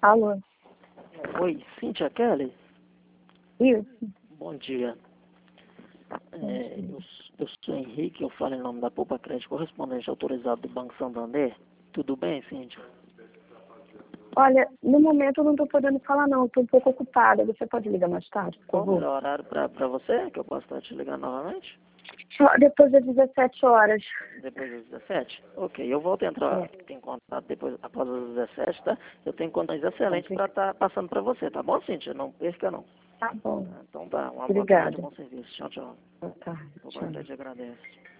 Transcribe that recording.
Alô? Oi, Cíntia Kelly? Isso. Bom dia. Eu sou Henrique, eu falo em nome da Poupa Crédito, correspondente autorizado do Banco Santander. Tudo bem, Cíntia? Olha, no momento eu não estou podendo falar não, estou um pouco ocupada. Você pode ligar mais tarde, por Qual o favor? melhor horário para você, que eu posso estar te ligando novamente? Só depois das 17 horas. Depois das 17? Ok, eu volto a entrar em contato depois, após as 17, tá? Eu tenho condições excelentes para estar passando para você, tá bom, Cíntia? Não perca, não. Tá bom. Então tá, uma boa tarde, Obrigada. bom serviço. Tchau, tchau. Boa tarde. Poupa Tchau. Crédito agradece.